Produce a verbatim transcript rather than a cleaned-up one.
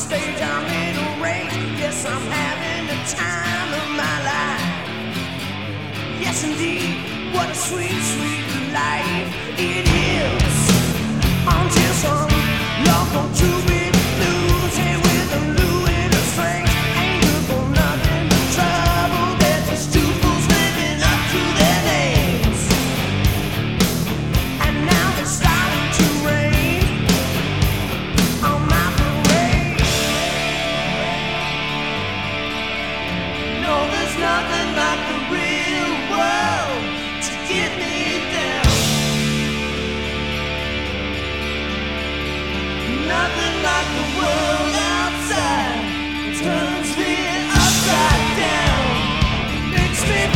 stage, I'm in a race. Yes, I'm having the time of my life. Yes, indeed, what a sweet, sweet life it is. Until some local two-bit blues, and with a Louis the strength, ain't good for nothing but trouble. There's just two fools living up to their names, and now they're starting to rain on my parade. No, there's nothing like the real world to get me down. Nothing like the world outside. It turns me upside down. Makes me